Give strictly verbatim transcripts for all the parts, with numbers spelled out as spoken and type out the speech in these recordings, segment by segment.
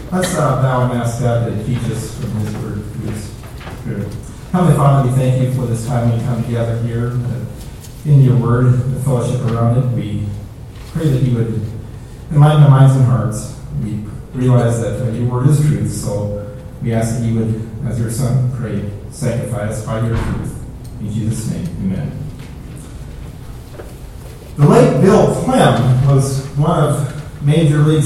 Let's uh, bow and ask God to teach us from His Word through His Spirit. Heavenly Father, we thank you for this time we come together here uh, in your Word, the fellowship around it. We pray that you would enlighten our minds and hearts. We realize that uh, your Word is truth, so we ask that you would, as your Son prayed, sanctify us by your truth. In Jesus' name, amen. The late Bill Clem was one of Major League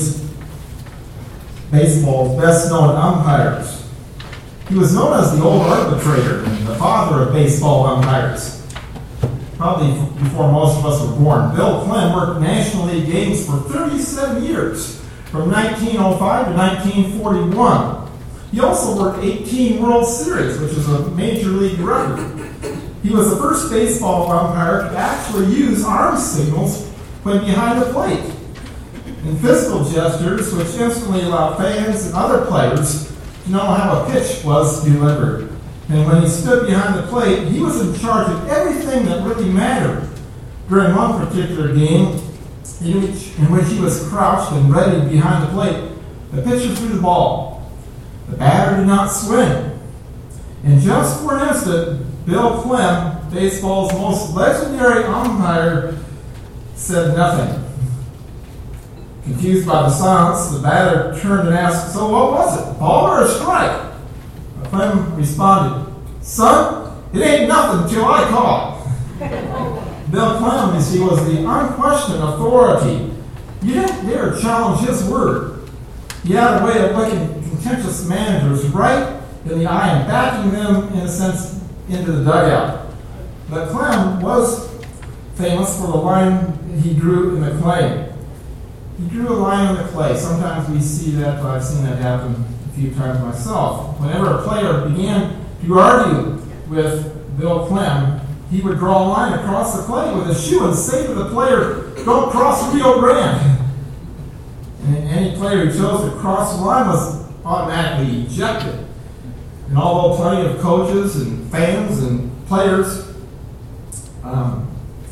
Baseball's best-known umpires. He was known as the old arbitrator and the father of baseball umpires. Probably before most of us were born, Bill Clem worked National League games for thirty-seven years, from nineteen oh five to nineteen forty-one. He also worked eighteen World Series, which is a major league record. He was the first baseball umpire to actually use arm signals when behind the plate, and physical gestures which instantly allowed fans and other players to know how a pitch was delivered. And when he stood behind the plate, he was in charge of everything that really mattered. During one particular game, in which, in which he was crouched and ready behind the plate, the pitcher threw the ball. The batter did not swing. And just for an instant, Bill Clem, baseball's most legendary umpire, said nothing. Confused by the silence, the batter turned and asked, "So what was it, ball or a strike?" Clem responded, "Son, it ain't nothing till I call." Bill Clem, you see, was the unquestioned authority. You didn't dare challenge his word. He had a way of looking contentious managers right in the eye and backing them, in a sense, into the dugout. But Clem was famous for the line he drew in the clay. He drew a line in the clay. Sometimes we see that, but I've seen that happen a few times myself. Whenever a player began to argue with Bill Clem, he would draw a line across the clay with his shoe and say to the player, "Don't cross Rio Grande." And any player who chose to cross the line was automatically ejected. And although plenty of coaches and fans and players um,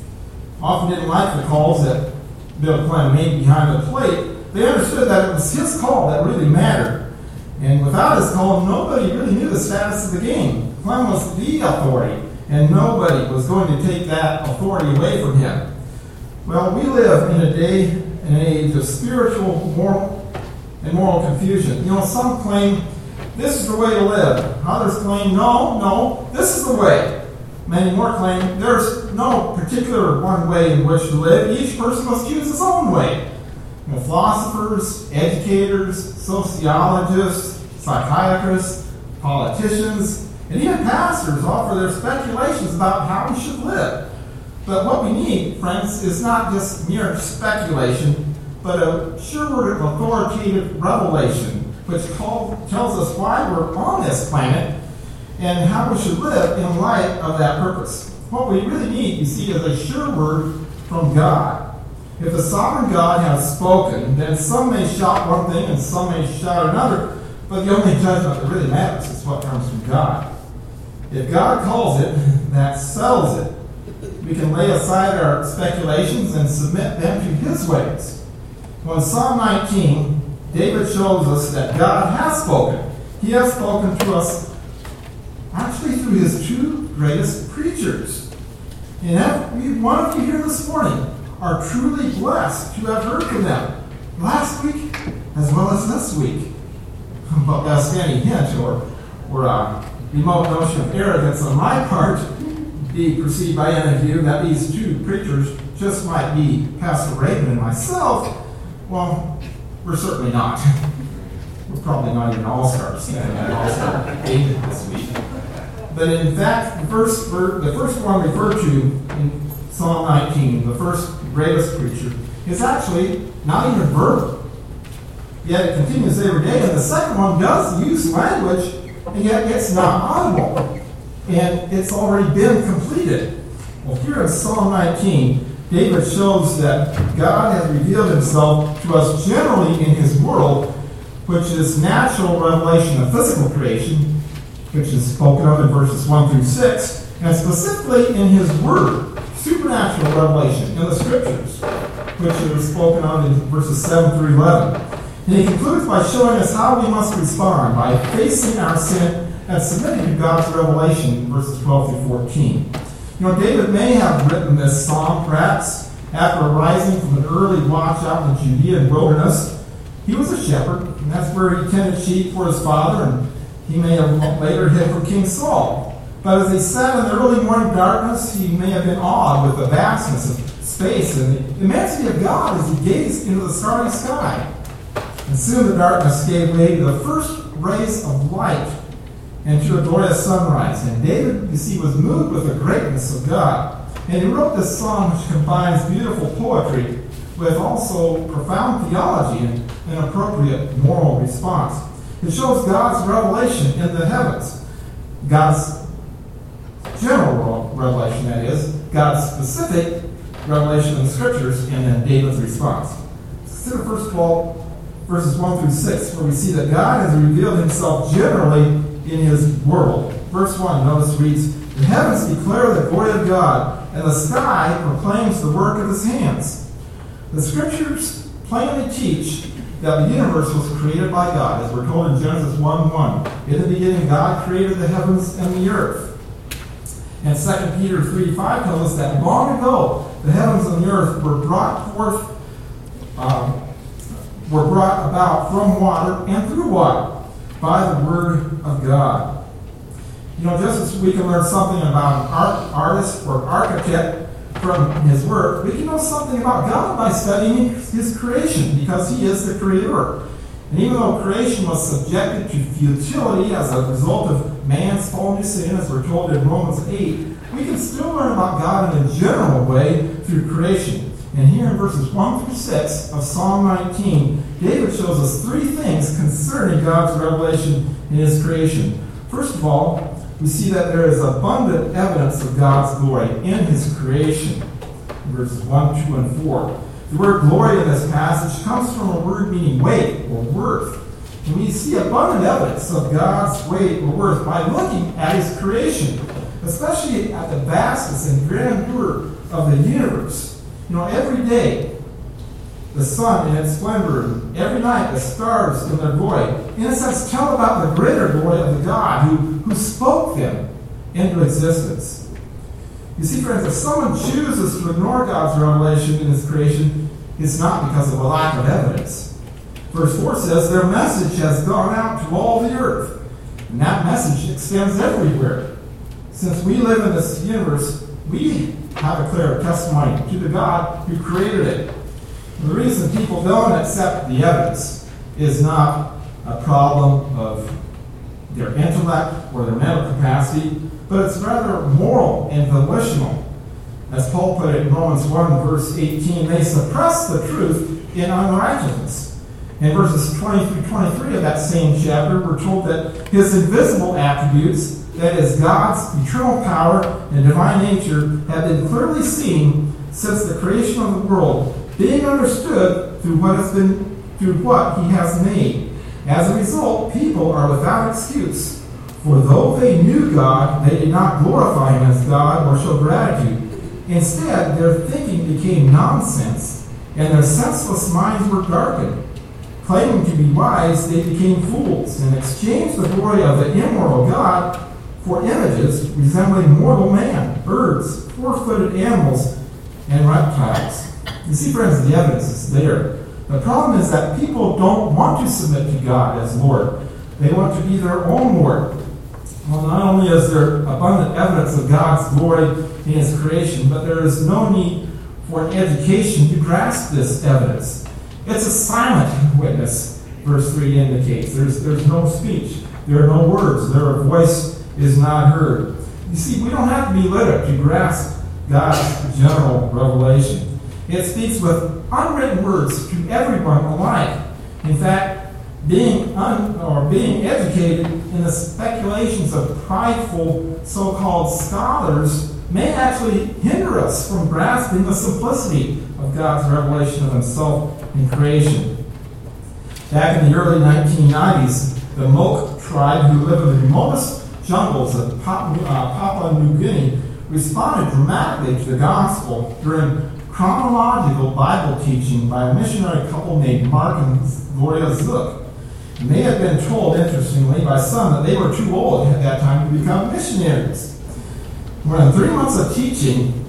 often didn't like the calls that Bill Clem made behind the plate, they understood that it was his call that really mattered. And without his call, nobody really knew the status of the game. Clem was the authority, and nobody was going to take that authority away from him. Well, we live in a day and an age of spiritual, moral, and moral confusion. You know, some claim this is the way to live. Others claim, no, no, this is the way. Many more claim there's no particular one way in which to live. Each person must choose his own way. You know, philosophers, educators, sociologists, psychiatrists, politicians, and even pastors offer their speculations about how we should live. But what we need, friends, is not just mere speculation, but a sure word of authoritative revelation, which call, tells us why we're on this planet and how we should live in light of that purpose. What we really need, you see, is a sure word from God. If the sovereign God has spoken, then some may shout one thing and some may shout another, but the only judgment that really matters is what comes from God. If God calls it, that settles it. We can lay aside our speculations and submit them to His ways. Well, in Psalm nineteen, David shows us that God has spoken. He has spoken to us actually through His two greatest preachers. And every one of you here this morning are truly blessed to have heard from them last week as well as this week. But that's any hint or, or a remote notion of arrogance on my part be perceived by any of you that these two preachers just might be Pastor Raven and myself. Well, we're certainly not. We're probably not even all-stars standing at all-star eight this week. But in fact, the first, the first one referred to in Psalm nineteen, the first greatest preacher, is actually not even verbal. Yet it continues every day. And the second one does use language, and yet it's not audible. And it's already been completed. Well, here in Psalm nineteen, David shows that God has revealed Himself to us generally in His world, which is natural revelation of physical creation, which is spoken of in verses one through six, and specifically in His Word, supernatural revelation in the Scriptures, which is spoken of in verses seven through eleven. And he concludes by showing us how we must respond by facing our sin and submitting to God's revelation, verses twelve through fourteen. You know, David may have written this psalm, perhaps, after arising from an early watch out in the Judean wilderness. He was a shepherd, and that's where he tended sheep for his father, and he may have later hid from King Saul. But as he sat in the early morning darkness, he may have been awed with the vastness of space and the immensity of God as he gazed into the starry sky. And soon the darkness gave way to the first rays of light and to a glorious sunrise. And David, you see, was moved with the greatness of God. And he wrote this song which combines beautiful poetry with also profound theology and an appropriate moral response. It shows God's revelation in the heavens. God's general revelation, that is, God's specific revelation in the Scriptures, and then David's response. Consider verse twelve, verses one through six, where we see that God has revealed himself generally in his world. Verse one, notice, reads, "The heavens declare the glory of God, and the sky proclaims the work of his hands." The Scriptures plainly teach that the universe was created by God, as we're told in Genesis one one. In the beginning, God created the heavens and the earth. And Second Peter three five tells us that long ago, the heavens and the earth were brought forth, um, were brought about from water and through water by the word of God. You know, just as we can learn something about an art, artist or architect from his work, we can know something about God by studying his creation, because he is the creator. And even though creation was subjected to futility as a result of man's fallen sin, as we're told in Romans eight, we can still learn about God in a general way through creation. And here in verses one through six of Psalm nineteen, David shows us three things concerning God's revelation in his creation. First of all, we see that there is abundant evidence of God's glory in his creation. Verses one, two, and four. The word glory in this passage comes from a word meaning weight or worth. And we see abundant evidence of God's weight or worth by looking at his creation, especially at the vastness and grandeur of the universe. You know, every day, the sun in its splendor, every night the stars in their glory, in a sense, tell about the greater glory of the God who, who spoke them into existence. You see, friends, if someone chooses to ignore God's revelation in his creation, it's not because of a lack of evidence. Verse four says, their message has gone out to all the earth. And that message extends everywhere. Since we live in this universe, we have a clear testimony to the God who created it. And the reason people don't accept the evidence is not a problem of their intellect or their mental capacity, but it's rather moral and volitional. As Paul put it in Romans one, verse eighteen, they suppress the truth in unrighteousness. In verses twenty through twenty-three of that same chapter, we're told that his invisible attributes, that is, God's eternal power and divine nature, have been clearly seen since the creation of the world, being understood through what has been through what he has made. As a result, people are without excuse. For though they knew God, they did not glorify him as God or show gratitude. Instead, their thinking became nonsense, and their senseless minds were darkened. Claiming to be wise, they became fools, and exchanged the glory of the immortal God for images resembling mortal man, birds, four-footed animals, and reptiles. You see, friends, the evidence is there. The problem is that people don't want to submit to God as Lord. They want to be their own Lord. Well, not only is there abundant evidence of God's glory in his creation, but there is no need for an education to grasp this evidence. It's a silent witness, verse three indicates. There's, there's no speech. There are no words. Their voice is not heard. You see, we don't have to be literate to grasp God's general revelation. It speaks with unwritten words to everyone alike. In fact, being un, or being educated in the speculations of prideful so-called scholars may actually hinder us from grasping the simplicity of God's revelation of himself in creation. Back in the early nineteen nineties, the Moke tribe, who lived in the remotest jungles of Papua New Guinea, responded dramatically to the gospel during chronological Bible teaching by a missionary couple named Mark and Gloria Zook. And they had been told, interestingly, by some that they were too old at that time to become missionaries. More than three months of teaching,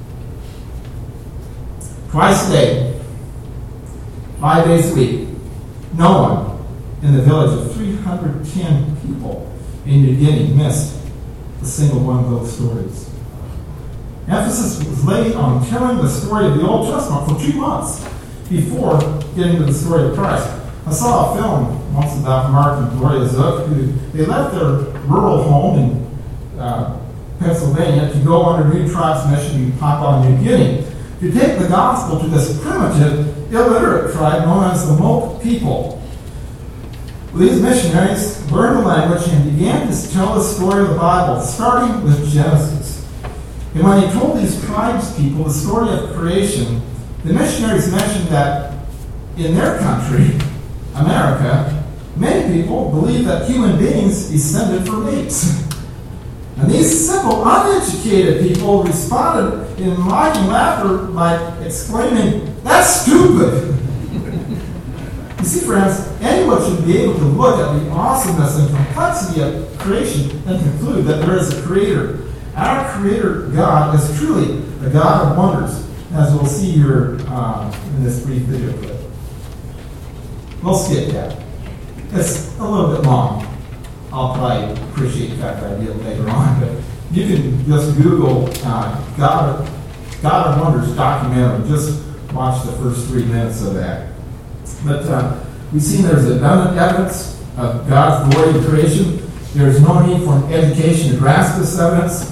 twice a day, five days a week, no one in the village of three hundred ten people in New Guinea missed a single one of those stories. Emphasis was laid on telling the story of the Old Testament for two months before getting to the story of Christ. I saw a film once about Mark and Gloria Zook, who they left their rural home in uh, Pennsylvania to go on a New Tribes mission in Papua New Guinea to take the gospel to this primitive, illiterate tribe known as the Moke people. These missionaries learned the language and began to tell the story of the Bible, starting with Genesis. And when he told these tribes people the story of creation, the missionaries mentioned that in their country, America, many people believe that human beings descended from apes. And these simple, uneducated people responded in mocking laughter by exclaiming, "That's stupid!" You see, friends, anyone should be able to look at the awesomeness and complexity of creation and conclude that there is a creator. Our creator God is truly a God of wonders, as we'll see here uh, in this brief video clip. We'll skip that. It's a little bit long. I'll probably appreciate the fact that I did it later on, but you can just Google uh, God, of, God of Wonders documentary. Just watch the first three minutes of that. But uh, we've seen there's abundant evidence of God's glory in creation. There's no need for an education to grasp this evidence.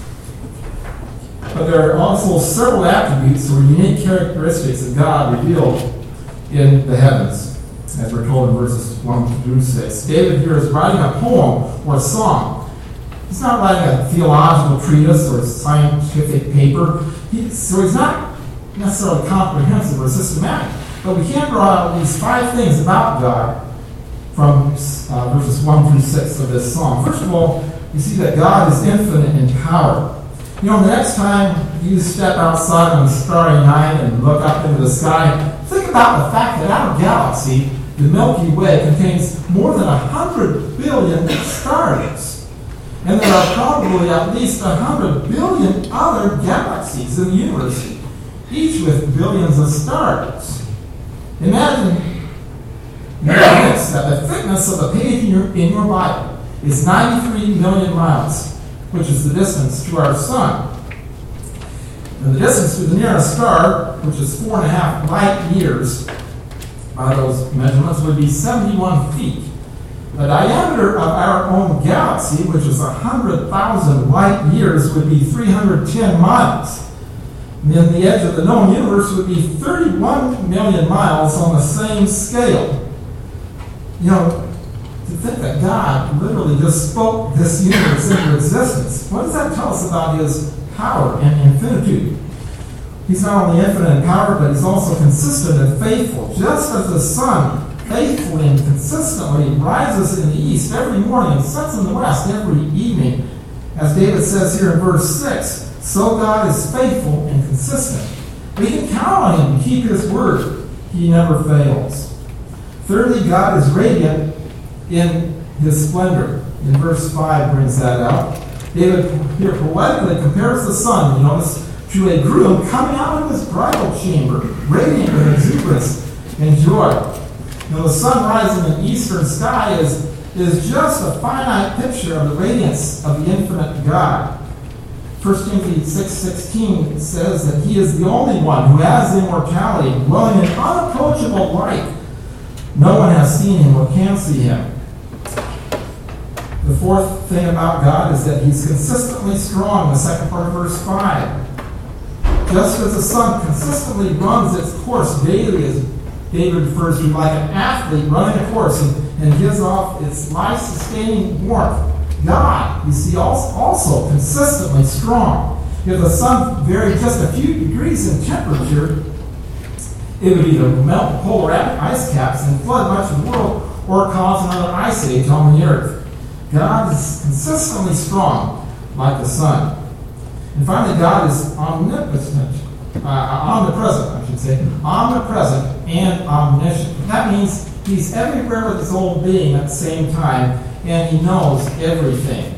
But there are also several attributes or unique characteristics of God revealed in the heavens, as we're told in verses one through six. David here is writing a poem or a song. He's not writing a theological treatise or a scientific paper, he, so he's not necessarily comprehensive or systematic. But we can draw out these five things about God from uh, verses one through six of this psalm. First of all, we see that God is infinite in power. You know, the next time you step outside on a starry night and look up into the sky, think about the fact that our galaxy, the Milky Way, contains more than one hundred billion stars. And there are probably at least one hundred billion other galaxies in the universe, each with billions of stars. Imagine this, that the thickness of a page in your, in your Bible is ninety-three million miles, which is the distance to our sun. And the distance to the nearest star, which is four and a half light years, by those measurements, would be seventy-one feet. The diameter of our own galaxy, which is one hundred thousand light years, would be three hundred ten miles. And then the edge of the known universe would be thirty-one million miles on the same scale. You know, to think that God literally just spoke this universe into existence, what does that tell us about his power and infinitude? He's not only infinite in power, but he's also consistent and faithful. Just as the sun faithfully and consistently rises in the east every morning and sets in the west every evening, as David says here in verse six, so God is faithful and consistent. We can count on him to keep his word. He never fails. Thirdly, God is radiant in his splendor. In verse five brings that out. David here poetically compares the sun, you notice, to a groom coming out of his bridal chamber, radiant with exuberance and joy. You know, the sun rising in the eastern sky is, is just a finite picture of the radiance of the infinite God. First Timothy six sixteen says that he is the only one who has immortality, dwelling in unapproachable light. No one has seen him or can see him. The fourth thing about God is that he's consistently strong, the second part of verse five. Just as the sun consistently runs its course daily, as David refers to, like an athlete running a course and, and gives off its life-sustaining warmth, God, you see, also, also consistently strong. If the sun varied just a few degrees in temperature, it would either melt the polar ice caps and flood much of the world, or cause another ice age on the earth. God is consistently strong, like the sun. And finally, God is omnipotent. uh, omnipresent, I should say, omnipresent and omniscient. That means he's everywhere with his own being at the same time, and he knows everything.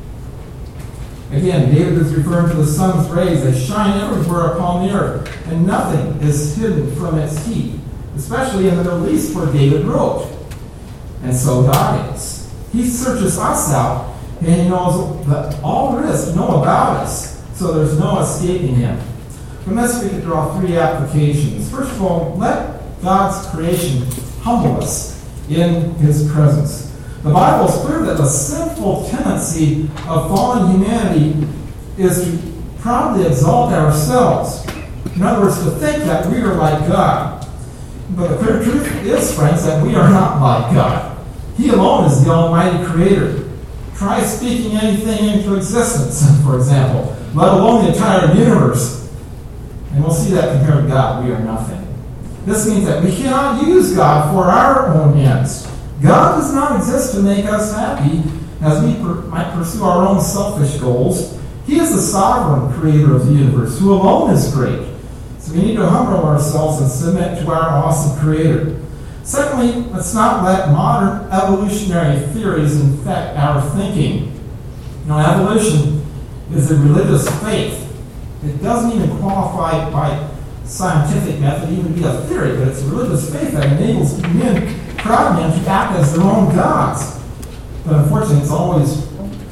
Again, David is referring to the sun's rays that shine everywhere upon the earth, and nothing is hidden from its heat, especially in the Middle East where David wrote. And so God is. He searches us out, and he knows that all there is to know about us, so there's no escaping him. From this we can draw three applications. First of all, let God's creation humble us in his presence. The Bible is clear that the sinful tendency of fallen humanity is to proudly exalt ourselves. In other words, to think that we are like God. But the clear truth is, friends, that we are not like God. He alone is the Almighty Creator. Try speaking anything into existence, for example, let alone the entire universe. And we'll see that compared to God, we are nothing. This means that we cannot use God for our own ends. God does not exist to make us happy as we per- might pursue our own selfish goals. He is the sovereign creator of the universe, who alone is great. So we need to humble ourselves and submit to our awesome creator. Secondly, let's not let modern evolutionary theories infect our thinking. You know, evolution is a religious faith. It doesn't even qualify by scientific method, even be a theory, but it's a religious faith that enables men, proud men, to act as their own gods. But unfortunately, it's always,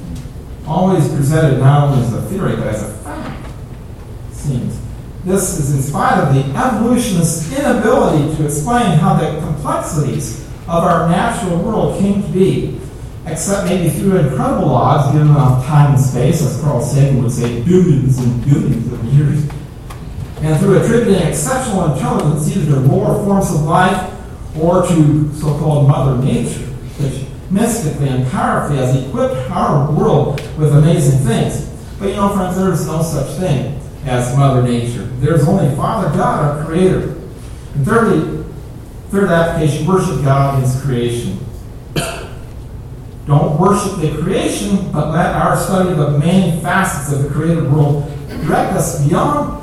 always presented not only as a theory, but as a fact, it seems. This is in spite of the evolutionists' inability to explain how the complexities of our natural world came to be, except maybe through incredible odds given off time and space, as Carl Sagan would say, billions and billions of years, and through attributing exceptional intelligence either to lower forms of life or to so-called Mother Nature, which mystically and powerfully has equipped our world with amazing things. But you know, friends, there is no such thing as Mother Nature. There's only Father God, our Creator. And thirdly, third application, worship God in His creation. Don't worship the creation, but let our study of the many facets of the created world direct us beyond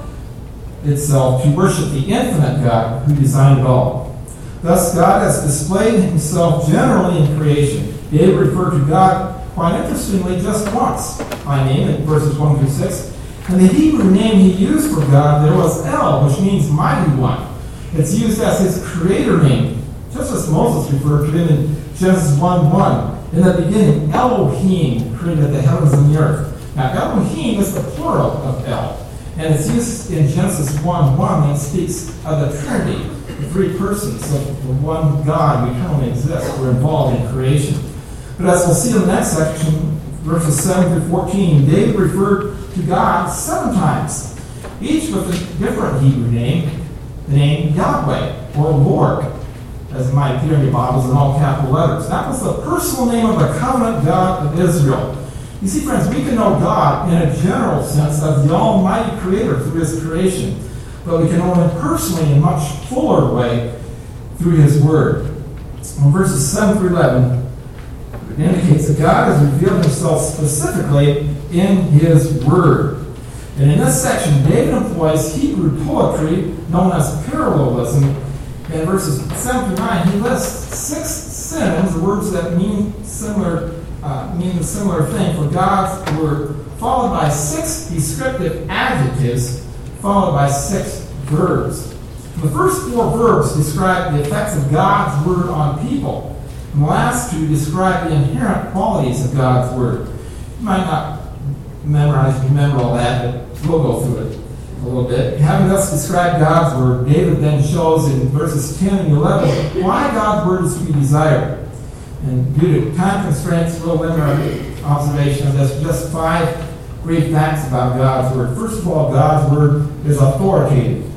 itself to worship the infinite God who designed it all. Thus, God has displayed himself generally in creation. David referred to God, quite interestingly, just once by name in verses one through six. And the Hebrew name he used for God there was El, which means mighty one. It's used as his creator name, just as Moses referred to him in Genesis one one. In the beginning, Elohim created the heavens and the earth. Now, Elohim is the plural of El. And it's used in Genesis one one when it speaks of the Trinity, the three persons of the one God who eternally exists, were involved in creation. But as we'll see in the next section, verses seven through fourteen, David referred to God seven times, each with a different Hebrew name, the name Yahweh, or Lord, as it might appear in your Bibles in all capital letters. That was the personal name of the covenant God of Israel. You see, friends, we can know God in a general sense as the Almighty Creator through His creation, but we can know Him personally in a much fuller way through His Word. In verses seven through eleven, it indicates that God has revealed Himself specifically in His Word. And in this section, David employs Hebrew poetry known as parallelism. In verses seven through nine, he lists six synonyms, words that mean similar Uh, mean a similar thing for God's word, followed by six descriptive adjectives, followed by six verbs. The first four verbs describe the effects of God's word on people, and the last two describe the inherent qualities of God's word. You might not memorize, remember all that, but we'll go through it a little bit. Having thus described God's word, David then shows in verses ten and eleven why God's word is to be desired. And due to time constraints, we'll limit our observation of this. Just five brief facts about God's Word. First of all, God's Word is authoritative.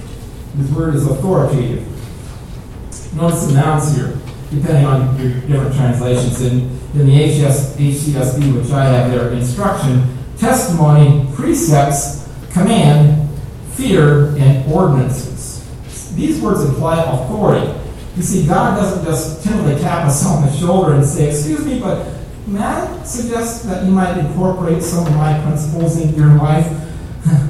His Word is authoritative. Notice the nouns here, depending on your different translations. In, in the H C S B, which I have there, instruction, testimony, precepts, command, fear, and ordinances. These words imply authority. You see, God doesn't just timidly tap us on the shoulder and say, excuse me, but may I suggest that you might incorporate some of my principles into your life?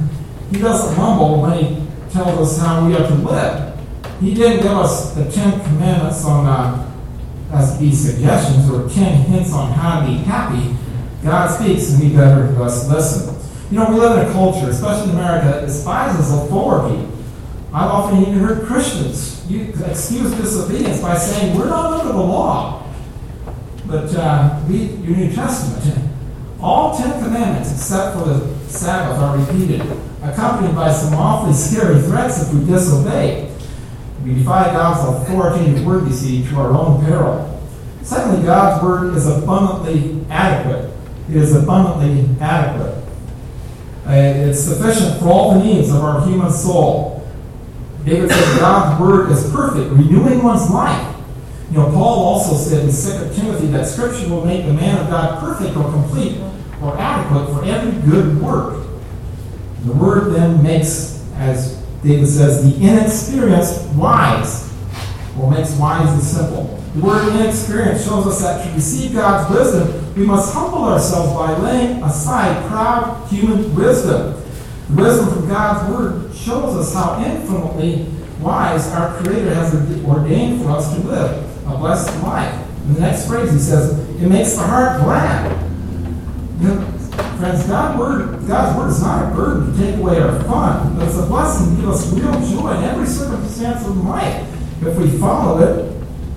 He doesn't mumble when he tells us how we are to live. He didn't give us the Ten Commandments on uh, as be suggestions or ten hints on how to be happy. God speaks, and we better thus listen. You know, we live in a culture, especially in America, that despises authority. I've often even heard Christians excuse disobedience by saying, we're not under the law. But uh, read your New Testament. All Ten Commandments, except for the Sabbath, are repeated, accompanied by some awfully scary threats if we disobey. We defy God's authoritative word, you see, to our own peril. Secondly, God's word is abundantly adequate. It is abundantly adequate. Uh, it's sufficient for all the needs of our human soul. David said God's word is perfect, renewing one's life. You know, Paul also said in Second Timothy that Scripture will make the man of God perfect or complete or adequate for every good work. The word then makes, as David says, the inexperienced wise, or makes wise the simple. The word inexperienced shows us that to receive God's wisdom, we must humble ourselves by laying aside proud human wisdom. The wisdom from God's word shows us how infinitely wise our Creator has ordained for us to live a blessed life. In the next phrase, he says, it makes the heart glad. You know, friends, God's word, God's word is not a burden to take away our fun, but it's a blessing to give us real joy in every circumstance of life. If we follow it,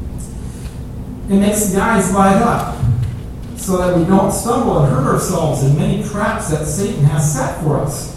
it makes the eyes light up so that we don't stumble and hurt ourselves in many traps that Satan has set for us.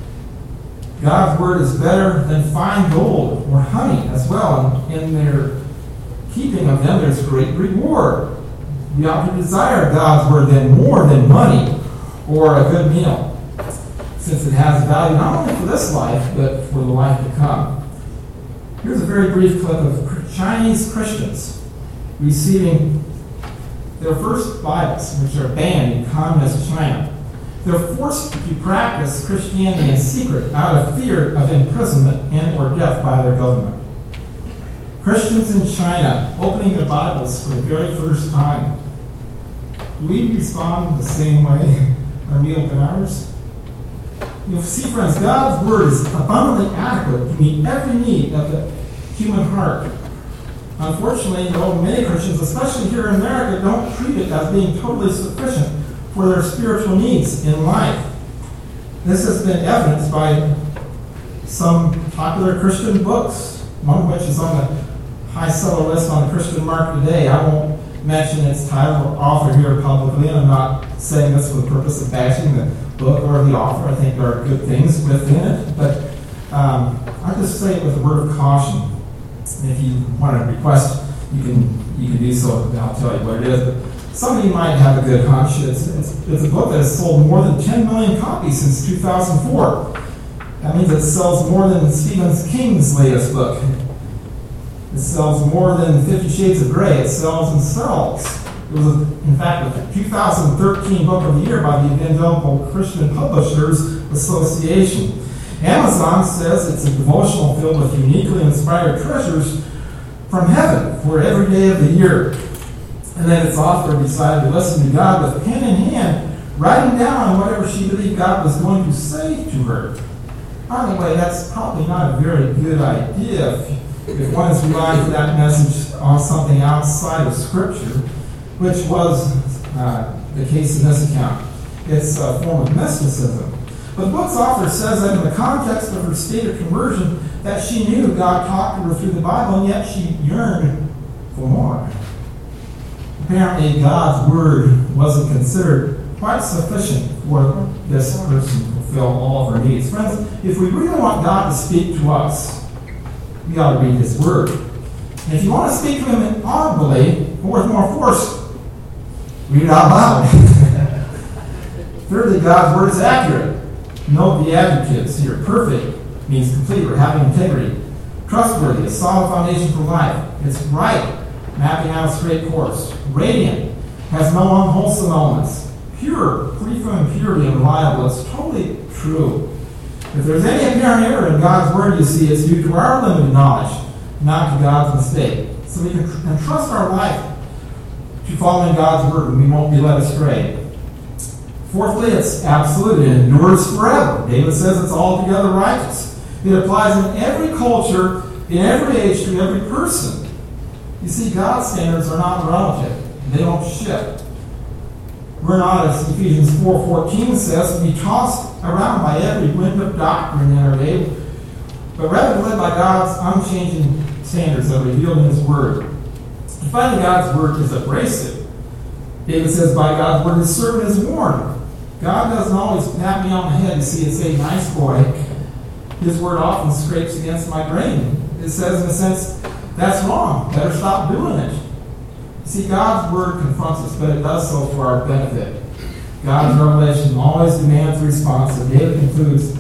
God's word is better than fine gold or honey as well. In their keeping of them, there's great reward. We ought to desire God's word then more than money or a good meal, since it has value not only for this life, but for the life to come. Here's a very brief clip of Chinese Christians receiving their first Bibles, which are banned in communist China. They're forced to practice Christianity in secret out of fear of imprisonment and or death by their government. Christians in China opening their Bibles for the very first time. Do we respond the same way our meal than ours? You see, friends, God's word is abundantly adequate to meet every need of the human heart. Unfortunately, though, many Christians, especially here in America, don't treat it as being totally sufficient for their spiritual needs in life. This has been evidenced by some popular Christian books, one of which is on the high seller list on the Christian market today. I won't mention its title or author here publicly, and I'm not saying this for the purpose of bashing the book or the author. I think there are good things within it, but um, I just say it with a word of caution. If you want to request, you can you can do so. I'll tell you what it is. But somebody might have a good hunch. It's, it's, it's a book that has sold more than ten million copies since two thousand four. That means it sells more than Stephen King's latest book. It sells more than Fifty Shades of Grey. It sells and sells. It was, a, in fact, the two thousand thirteen Book of the Year by the Evangelical Christian Publishers Association. Amazon says it's a devotional filled with uniquely inspired treasures from heaven for every day of the year. And then its author decided to listen to God with pen in hand, writing down whatever she believed God was going to say to her. By the way, that's probably not a very good idea if, if one is relying for that message on something outside of Scripture, which was uh, the case in this account. It's a form of mysticism. But the book's author says that in the context of her state of conversion, that she knew God talked to her through the Bible, and yet she yearned for more. Apparently, God's word wasn't considered quite sufficient for this person to fulfill all of her needs. Friends, if we really want God to speak to us, we ought to read His word. And if you want to speak to Him audibly, or with more force, read it out loud. Thirdly, God's word is accurate. Note the adjectives here. Perfect means complete or having integrity. Trustworthy, a solid foundation for life. It's right, mapping out a straight course. Radiant, has no unwholesome elements. Pure, free from impurity and reliable. It's totally true. If there's any apparent error in God's word, you see, it's due to our limited knowledge, not to God's mistake. So we can entrust our life to following God's word, and we won't be led astray. Fourthly, it's absolute. It endures forever. David says it's altogether righteous. It applies in every culture, in every age, to every person. You see, God's standards are not relative. They don't shift. We're not, as Ephesians four fourteen says, to be tossed around by every wind of doctrine in our day, but rather led by God's unchanging standards that are revealed in His Word. And finally, God's Word is abrasive. David says, by God's Word, His servant is warned. God doesn't always pat me on the head, you see, and say, nice boy. His Word often scrapes against my brain. It says, in a sense, that's wrong. Better stop doing it. You see, God's Word confronts us, but it does so for our benefit. God's revelation always demands a response. And David concludes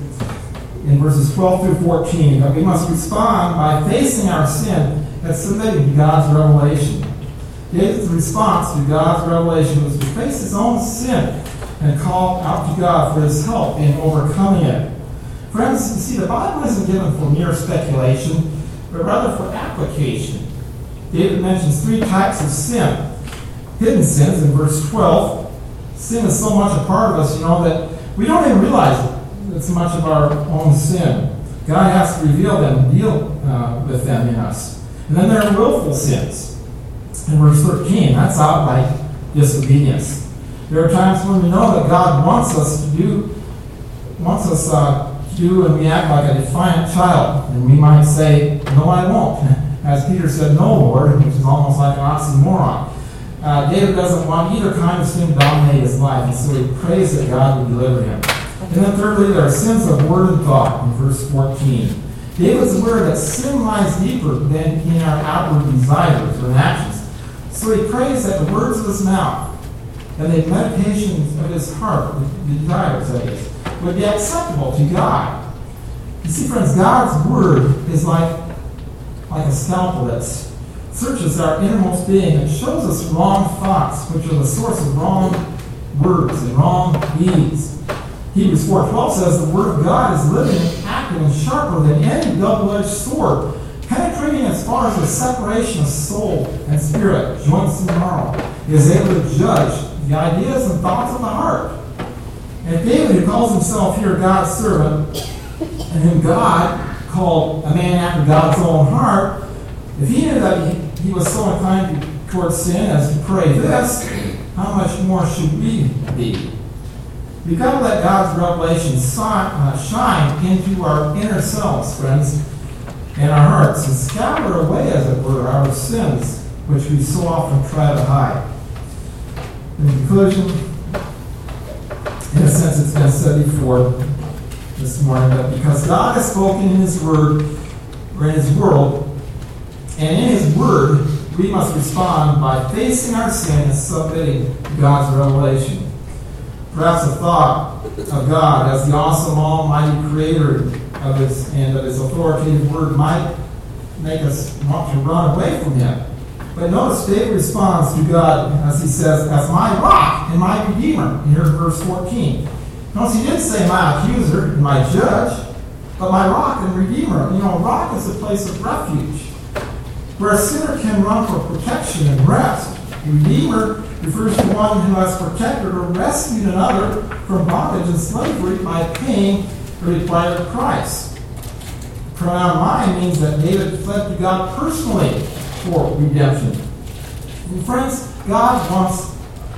in verses twelve through fourteen that we must respond by facing our sin and submitting to God's revelation. David's response to God's revelation was to face his own sin and call out to God for His help in overcoming it. Friends, you see, the Bible isn't given for mere speculation, but rather for application. David mentions three types of sin. Hidden sins in verse twelve. Sin is so much a part of us, you know, that we don't even realize it. It's much of our own sin. God has to reveal them and deal uh, with them in us. And then there are willful sins. In verse thirteen, that's outright disobedience. There are times when we know that God wants us to do, wants us uh, to do, and we act like a defiant child. And we might say, no, I won't. As Peter said, no, Lord, which is almost like an oxymoron. Uh, David doesn't want either kind of sin to dominate his life, and so he prays that God would deliver him. And then thirdly, there are sins of word and thought in verse fourteen. David's aware that sin lies deeper than in our outward desires or actions. So he prays that the words of his mouth and the meditations of his heart, the desires that is, would be acceptable to God. You see, friends, God's word is like, like a scalpel that searches our innermost being and shows us wrong thoughts, which are the source of wrong words and wrong deeds. Hebrews four twelve says the Word of God is living and active and sharper than any double-edged sword, penetrating as far as the separation of soul and spirit, joints and marrow. It is able to judge the ideas and thoughts of the heart. And David, who calls himself here God's servant, and whom God called a man after God's own heart, if he knew that he, he was so inclined towards sin as to pray this, how much more should we be? We've got to let God's revelation shine into our inner selves, friends, and our hearts, and scatter away, as it were, our sins, which we so often try to hide. In conclusion, in a sense it's been said before this morning, that because God has spoken in His Word, or in His world, and in His Word, we must respond by facing our sin and submitting to God's revelation. Perhaps a thought of God as the awesome, almighty creator of His and of His authoritative Word might make us want to run away from Him. But notice David responds to God as he says, as my rock and my redeemer. Here in verse fourteen. Notice he didn't say my accuser and my judge, but my rock and redeemer. You know, rock is a place of refuge, where a sinner can run for protection and rest. The redeemer refers to one who has protected or rescued another from bondage and slavery by paying the required price. The pronoun mine means that David fled to God personally for redemption. And friends, God wants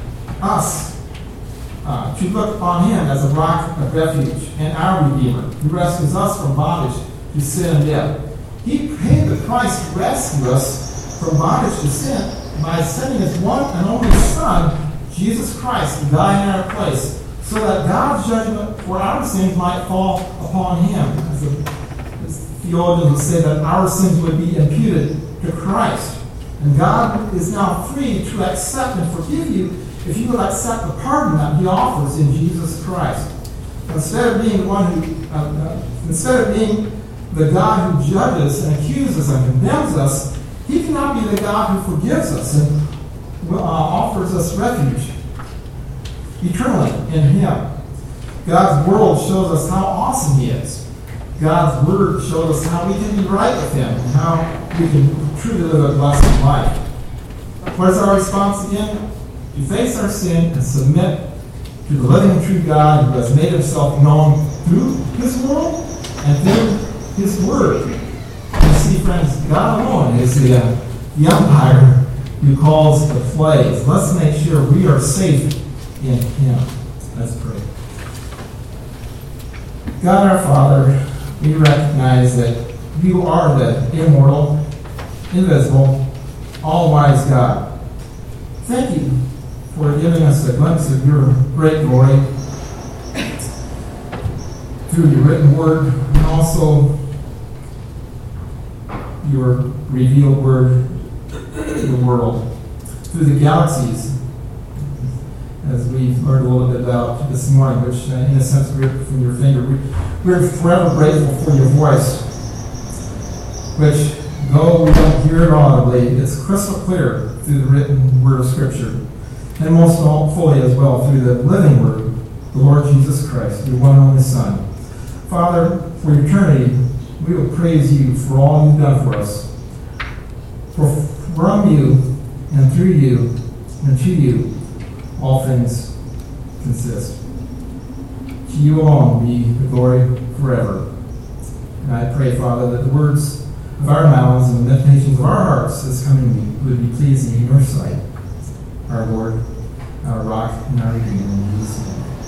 us uh, to look upon Him as a rock of refuge and our Redeemer, who rescues us from bondage to sin and death. He paid the price to rescue us from bondage to sin by sending His one and only Son, Jesus Christ, to die in our place, so that God's judgment for our sins might fall upon Him. As the, as the theologians would say, that our sins would be imputed to Christ. And God is now free to accept and forgive you if you will accept the pardon that He offers in Jesus Christ. Instead of being the one who, uh, uh, instead of being the God who judges and accuses and condemns us, He can now be the God who forgives us and uh, offers us refuge eternally in Him. God's world shows us how awesome He is. God's Word shows us how we can be right with Him and how we can truly live a blessed life. What is our response again? To face our sin and submit to the living true God who has made himself known through his world and through his word. You see, friends, God alone is the, uh, the umpire who calls the plays. Let's make sure we are safe in him. Let's pray. God our Father, we recognize that you are the immortal, invisible, all-wise God. Thank you for giving us a glimpse of your great glory through your written word and also your revealed word to the world, through the galaxies, as we've learned a little bit about this morning, which uh, in a sense ripped from your finger. We, we're forever grateful for your voice, which, though we don't hear it audibly, it's crystal clear through the written word of Scripture, and most fully as well through the living word, the Lord Jesus Christ, your one and only Son. Father, for eternity, we will praise you for all you've done for us. For from you and through you and to you, all things consist. To you alone be the glory forever. And I pray, Father, that the words of our mouths and the meditations of our hearts this coming week would be pleasing in your sight, our Lord, our rock, and our Redeemer. In Jesus' name.